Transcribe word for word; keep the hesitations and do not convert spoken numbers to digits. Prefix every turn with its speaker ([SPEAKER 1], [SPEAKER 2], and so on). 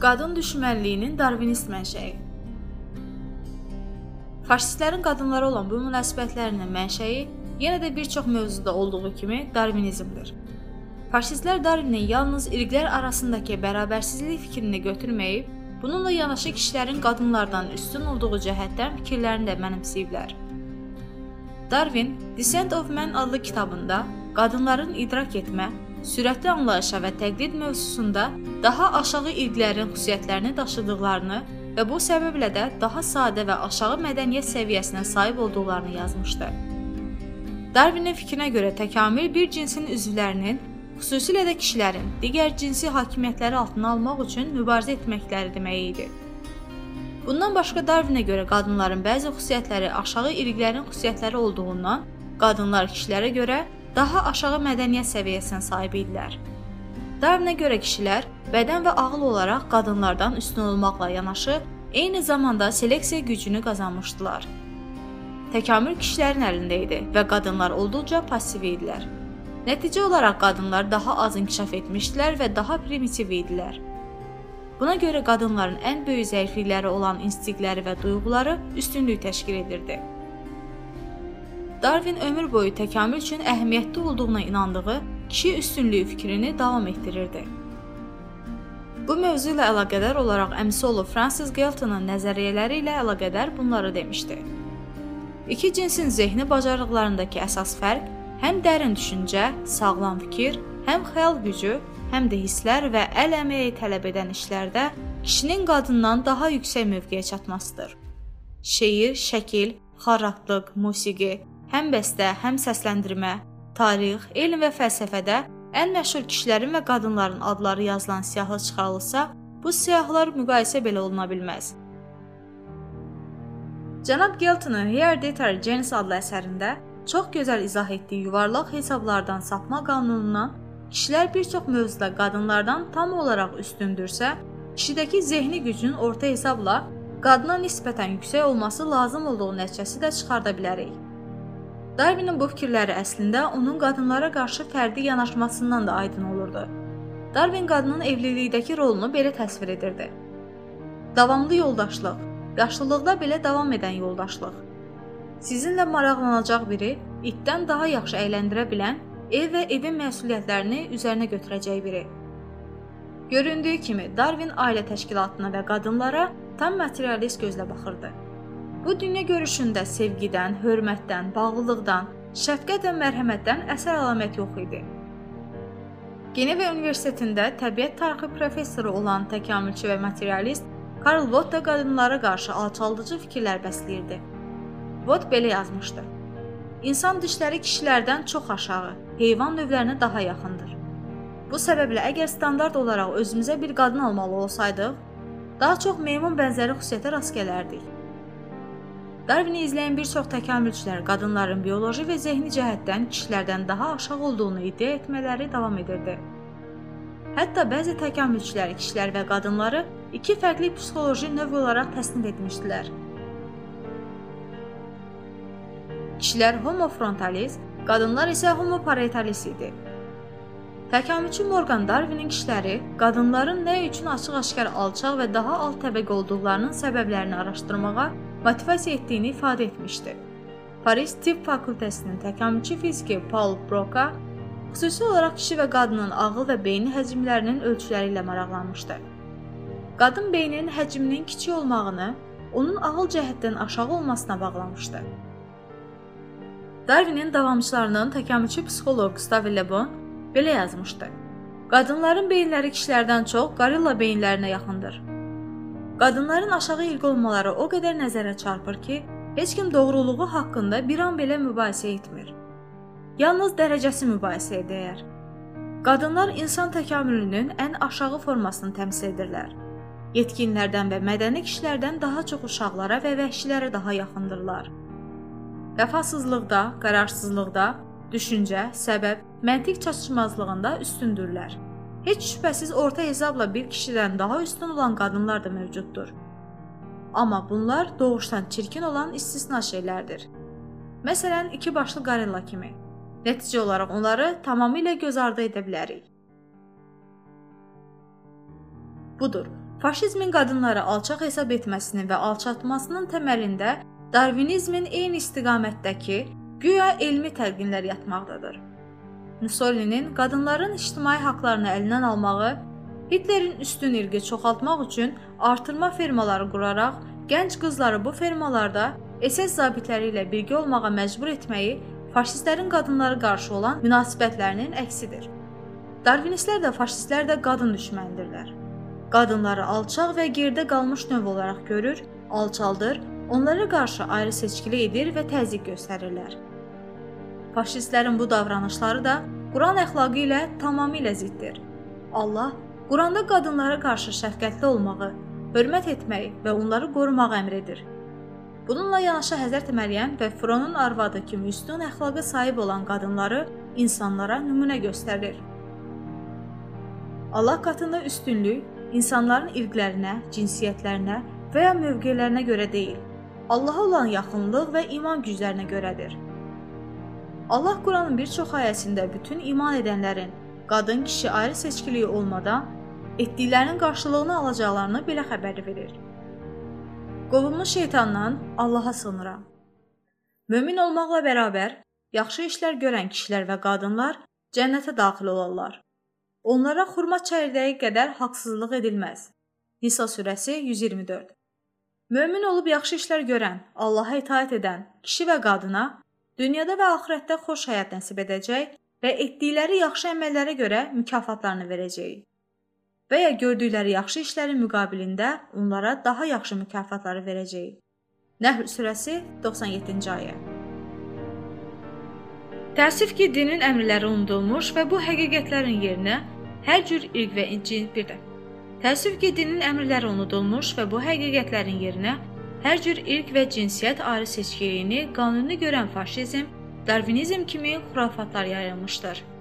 [SPEAKER 1] Qadın düşmənliyinin darvinist mənşəyi. Faşistlərin qadınlara olan bu münasibətlərinin mənşəyi yenə də bir çox mövzuda olduğu kimi darvinizmdir. Faşistlər Darwinin yalnız irqlər arasındakı bərabərsizlik fikrini götürməyib, bununla yanaşı kişilərin qadınlardan üstün olduğu cəhətdən fikirlərini də mənimsəyiblər. Darwin, Descent of Man adlı kitabında qadınların idrak etmə, sürətli anlayışa və təqlid mövzusunda daha aşağı irqlərin xüsusiyyətlərini daşıdıqlarını və bu səbəblə də daha sadə və aşağı mədəniyyət səviyyəsinə sahib olduqlarını yazmışdı. Darwinin fikrinə görə təkamül bir cinsin üzvlərinin, xüsusilə də kişilərin digər cinsi hakimiyyətləri altına almaq üçün mübarizə etməkləri demək idi. Bundan başqa Darwinə görə qadınların bəzi xüsusiyyətləri aşağı irqlərin xüsusiyyətləri olduğundan, qadınlar kişilərə görə daha aşağı mədəniyyət səviyyəsinə sahib idilər. Darwinə görə kişilər bədən və ağıl olaraq qadınlardan üstün olmaqla yanaşı, eyni zamanda seleksiya gücünü qazanmışdılar. Təkamül kişilərin əlində idi və qadınlar olduqca pasiv idilər. Nəticə olaraq qadınlar daha az inkişaf etmişdilər və daha primitiv idilər. Buna görə qadınların ən böyük zəiflikləri olan instinktləri və duyğuları üstünlük təşkil edirdi. Darwin ömür boyu təkamül üçün əhəmiyyətli olduğuna inandığı kişi üstünlüyü fikrini davam etdirirdi. Bu mövzu ilə əlaqədar olaraq əmisi oğlu Francis Galton'un nəzəriyyələri ilə əlaqədar bunları demişdi. İki cinsin zehni bacarıqlarındakı əsas fərq həm dərin düşüncə, sağlam fikir, həm xəyal gücü, həm də hisslər və əl əməyi tələb edən işlərdə kişinin qadından daha yüksək mövqeyə çatmasıdır. Şeir, şəkil, xarratlıq, musiqi, həm bəstə, həm səsləndirmə, tarix, elm və fəlsəfədə ən məşhur kişilərin və qadınların adları yazılan siyahı çıxarılsa, bu siyahılar müqayisə belə oluna bilməz. Cənab Galton'un Hereditary Genes adlı əsərində çox gözəl izah etdiyi yuvarlaq hesablardan sapma qanunundan kişilər bir çox mövzuda qadınlardan tam olaraq üstündürsə, kişidəki zehni gücün orta hesabla qadına nisbətən yüksək olması lazım olduğu nəticəsi də çıxarda bilərik. Darwinin bu fikirləri əslində onun qadınlara qarşı fərdi yanaşmasından da aydın olurdu. Darwin qadının evlilikdəki rolunu belə təsvir edirdi. Davamlı yoldaşlıq, yaşlılıqda belə davam edən yoldaşlıq. Sizinlə maraqlanacaq biri, itdən daha yaxşı əyləndirə bilən, ev və evin məsuliyyətlərini üzərinə götürəcək biri. Göründüyü kimi, Darwin ailə təşkilatına və qadınlara tam materialist gözlə baxırdı. Bu dünya görüşündə sevgidən, hörmətdən, bağlılıqdan, şəfqət və mərhəmətdən əsər əlamət yox idi. Geneva Universitetində təbiət tarixi professoru olan təkamülçü və materialist Karl Vogt da qadınlara qarşı alçaldıcı fikirlər bəsləyirdi. Vogt belə yazmışdı: İnsan dişləri kişilərdən çox aşağı, heyvan növlərinə daha yaxındır. Bu səbəblə əgər standart olaraq özümüzə bir qadın almalı olsaydıq, daha çox meymun bənzəri xüsusiyyətə rast gələrdik. Darwini izləyən bir çox təkamülçülər qadınların bioloji və zehni cəhətdən kişilərdən daha aşağı olduğunu iddia etmələri davam edirdi. Hətta bəzi təkamülçülər kişilər və qadınları iki fərqli psixoloji növ olaraq təsnif etmişdilər. Kişilər homo frontalis, qadınlar isə homo parietalis idi. Təkamülçü Morgan Darwinin kişiləri qadınların nə üçün açıq-aşkar alçaq və daha alt təbəqə olduqlarının səbəblərini araşdırmağa motivasiya etdiyini ifadə etmişdi. Paris Tibb Fakültəsinin təkamülçü fiziki Paul Broca xüsusi olaraq kişi və qadının ağıl və beyni həcmlərinin ölçüləri ilə maraqlanmışdı. Qadın beyninin həcminin kiçik olmağını onun ağıl cəhətdən aşağı olmasına bağlamışdı. Darwinin davamçılarının təkamülçü psixoloq Gustave Le Bon belə yazmışdı: Qadınların beyinləri kişilərdən çox qorilla beyinlərinə yaxındır. Qadınların aşağı ilgi olmaları o qədər nəzərə çarpır ki, heç kim doğruluğu haqqında bir an belə mübahisə etmir. Yalnız dərəcəsi mübahisəyə dəyər. Qadınlar insan təkamülünün ən aşağı formasını təmsil edirlər. Yetkinlərdən və mədəni kişilərdən daha çox uşaqlara və vəhşilərə daha yaxındırlar. Vəfasızlıqda, qərarsızlıqda, düşüncə, səbəb, məntiq çatışmazlığında üstündürlər. Heç şübhəsiz orta hesabla bir kişidən daha üstün olan qadınlar da mövcuddur. Amma bunlar doğuşdan çirkin olan istisna şeylərdir. Məsələn, iki başlı qorilla kimi. Nəticə olaraq onları tamamilə göz ardı edə bilərik. Budur, Faşizmin qadınları alçaq hesab etməsinin və alçatmasının təməlində Darvinizmin eyni istiqamətdəki güya elmi təlqinlər yatmaqdadır. Mussolinin qadınların ictimai haqlarını əlindən almağı, Hitlerin üstün irqi çoxaltmaq üçün artırma fermaları quraraq gənc qızları bu fermalarda S S zabitləri ilə birgə olmağa məcbur etməyi faşistlərin qadınlara qarşı olan münasibətlərinin əksidir. Darvinistlər də, faşistlər də qadın düşməndirlər. Qadınları alçaq və geridə qalmış növ olaraq görür, alçaldır, onlara qarşı ayrı seçkili edir və təzyiq göstərirlər. Faşistlərin bu davranışları da Quran əxlaqı ilə tamamilə ziddir. Allah Quranda qadınlara qarşı şəfqətli olmağı, hörmət etməyi və onları qorumağı əmr edir. Bununla yanaşı Həzrət Məryəm və Fironun arvadı kimi üstün əxlaqa sahib olan qadınları insanlara nümunə göstərir. Allah qatında üstünlük insanların irqlərinə, cinsiyyətlərinə və ya mövqelərinə görə deyil, Allaha olan yaxınlıq və iman güclərinə görədir. Allah Quranın bir çox ayəsində bütün iman edənlərin, qadın kişi ayrı seçkiliyi olmadan, etdiklərinin qarşılığını alacaqlarını belə xəbər verir. Qovulmuş şeytandan Allaha sığınıram. Mömin olmaqla bərabər, yaxşı işlər görən kişilər və qadınlar cənnətə daxil olarlar. Onlara xurma çəyirdəyi qədər haqsızlıq edilməz. Nisa surəsi yüz iyirmi dörd. Mömin olub yaxşı işlər görən, Allaha itaat edən kişi və qadına dünyada və axirətdə xoş həyat nəsib edəcək və etdikləri yaxşı əməllərə görə mükafatlarını verəcək. Və ya gördükləri yaxşı işlərin müqabilində onlara daha yaxşı mükafatları verəcək. Nəhl surəsi doxsan yeddinci ayə. Təəssüf ki, dinin əmrləri unudulmuş və bu həqiqətlərin yerinə hər cür irq və incin bir də. Təəssüf ki, dinin əmrləri unudulmuş və bu həqiqətlərin yerinə hər cür irq və cinsiyyət ayrı seçkiliyini qanuni görən faşizm, darvinizm kimi xurafatlar yayılmışdır.